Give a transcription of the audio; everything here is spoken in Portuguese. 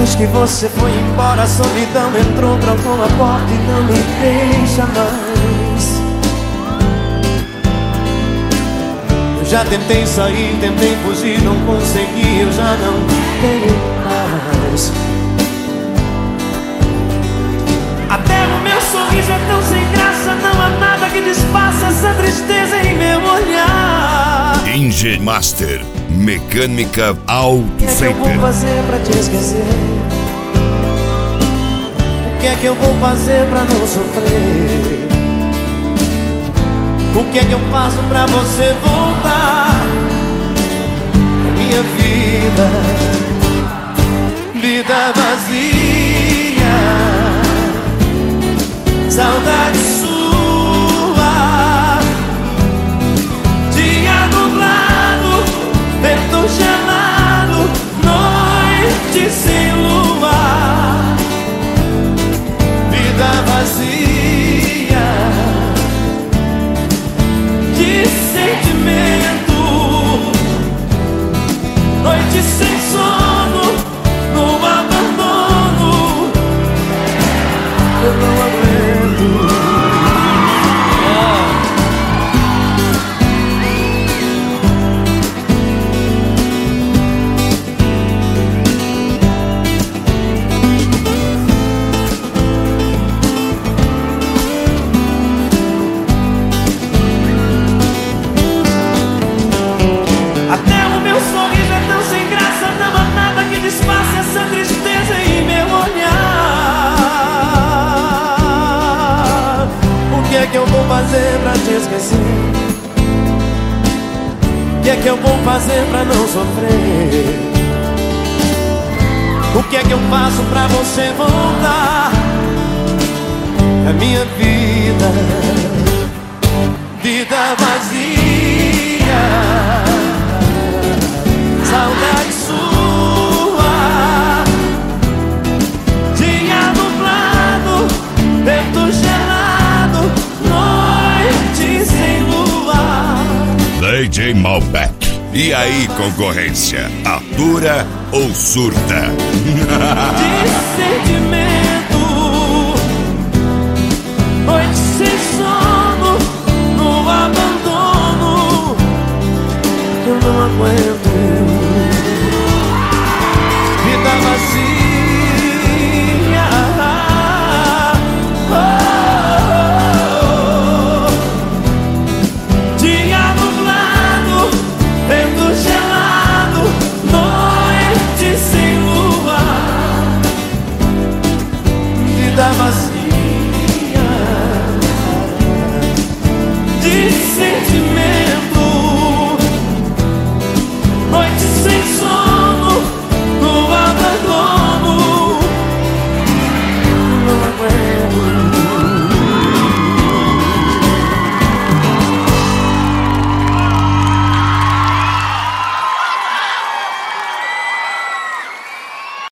Depois que você foi embora, a solidão entrou, trancou a porta e não me deixa mais. Eu já tentei sair, tentei fugir, não consegui, eu já não tenho mais. Até o meu sorriso é tão sem graça, não há nada que desfaça essa tristeza em meu olhar. Inge Master, Mecânica Auto Center. O que é que eu vou fazer pra te esquecer? O que é que eu vou fazer pra não sofrer? O que é que eu faço pra você voltar? Minha vida, vida vazia, saudade sua, dia nublado, vento gelado, noite sem lua, vida vazia de sentimento, noite sem sono, no abandono, eu não aguento. Desfaça essa tristeza em meu olhar. O que é que eu vou fazer pra te esquecer? O que é que eu vou fazer pra não sofrer? O que é que eu faço pra você voltar? A minha vida, vida vazia, saudade sua, vento gelado, noite sem lua. DJ Malbec. E aí, concorrência? Atura ou surta? De sentimento, noite sem sono, no abandono, eu não aguento. Vida vazia,